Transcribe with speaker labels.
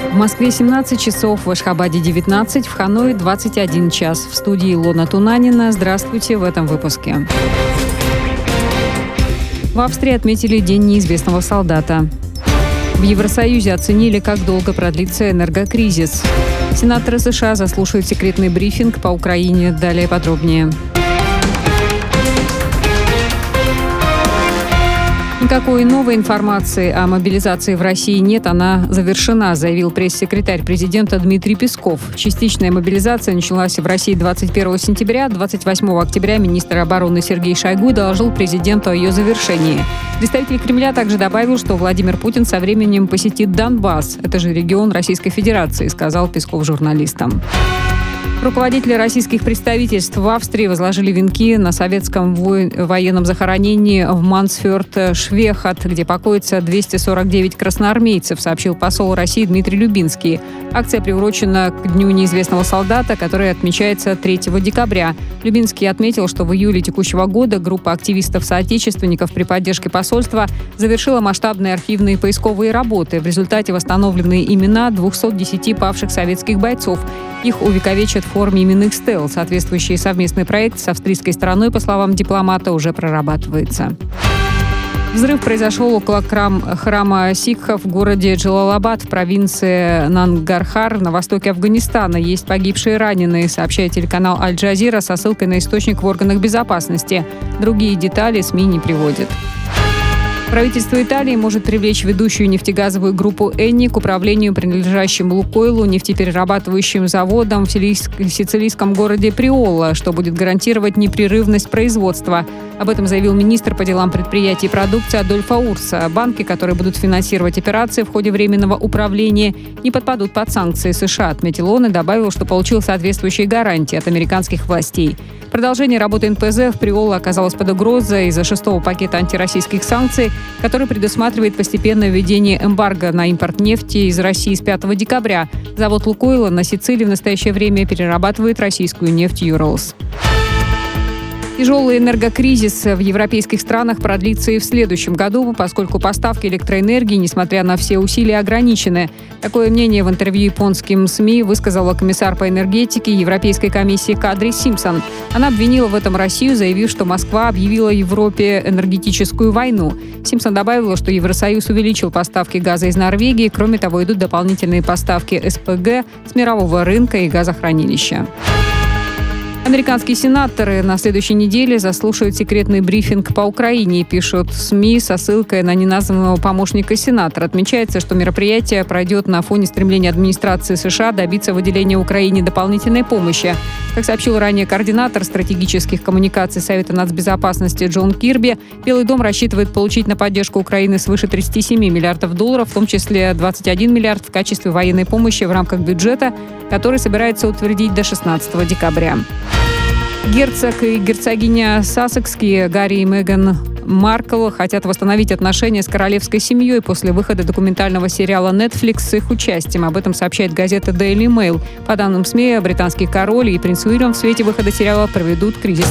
Speaker 1: В Москве 17 часов, в Ашхабаде 19, в Ханое 21 час. В студии Илона Тунанина. Здравствуйте в этом выпуске. В Австрии отметили День неизвестного солдата. В Евросоюзе оценили, как долго продлится энергокризис. Сенаторы США заслушают секретный брифинг по Украине. Далее подробнее. Никакой новой информации о мобилизации в России нет, она завершена, заявил пресс-секретарь президента Дмитрий Песков. Частичная мобилизация началась в России 21 сентября. 28 октября министр обороны Сергей Шойгу доложил президенту о ее завершении. Представитель Кремля также добавил, что Владимир Путин со временем посетит Донбасс. Это же регион Российской Федерации, сказал Песков журналистам. Руководители российских представительств в Австрии возложили венки на советском военном захоронении в Мансфёрд-Швехат, где покоится 249 красноармейцев, сообщил посол России Дмитрий Любинский. Акция приурочена к Дню неизвестного солдата, который отмечается 3 декабря. Любинский отметил, что в июле текущего года группа активистов-соотечественников при поддержке посольства завершила масштабные архивные поисковые работы. В результате восстановлены имена 210 павших советских бойцов. Их увековечат в форме именных стел. Соответствующий совместный проект с австрийской стороной, по словам дипломата, уже прорабатывается. Взрыв произошел около храма сикхов в городе Джалалабад в провинции Нангархар на востоке Афганистана. Есть погибшие и раненые, сообщает телеканал Аль-Джазира со ссылкой на источник в органах безопасности. Другие детали СМИ не приводят. Правительство Италии может привлечь ведущую нефтегазовую группу «Энни» к управлению принадлежащим «Лукойлу» нефтеперерабатывающим заводом в сицилийском городе Приола, что будет гарантировать непрерывность производства. Об этом заявил министр по делам предприятий и продукции Адольфо Урса. Банки, которые будут финансировать операции в ходе временного управления, не подпадут под санкции США, отметил он и добавил, что получил соответствующие гарантии от американских властей. Продолжение работы НПЗ в Приола оказалось под угрозой из-за 6-го пакета антироссийских санкций, который предусматривает постепенное введение эмбарго на импорт нефти из России с 5 декабря. Завод «Лукойла» на Сицилии в настоящее время перерабатывает российскую нефть «Юралс». Тяжелый энергокризис в европейских странах продлится и в следующем году, поскольку поставки электроэнергии, несмотря на все усилия, ограничены. Такое мнение в интервью японским СМИ высказала комиссар по энергетике Европейской комиссии Кадри Симпсон. Она обвинила в этом Россию, заявив, что Москва объявила Европе энергетическую войну. Симпсон добавила, что Евросоюз увеличил поставки газа из Норвегии. Кроме того, идут дополнительные поставки СПГ с мирового рынка и газохранилища. Американские сенаторы на следующей неделе заслушают секретный брифинг по Украине, пишут СМИ со ссылкой на неназванного помощника сенатора. Отмечается, что мероприятие пройдет на фоне стремления администрации США добиться выделения Украине дополнительной помощи. Как сообщил ранее координатор стратегических коммуникаций Совета нацбезопасности Джон Кирби, Белый дом рассчитывает получить на поддержку Украины свыше 37 миллиардов долларов, в том числе 21 миллиард в качестве военной помощи в рамках бюджета, который собирается утвердить до 16 декабря. Герцог и герцогиня Сассекские Гарри и Меган Маркл хотят восстановить отношения с королевской семьей после выхода документального сериала Netflix с их участием. Об этом сообщает газета Daily Mail. По данным СМИ, британский король и принц Уильям в свете выхода сериала проведут кризисный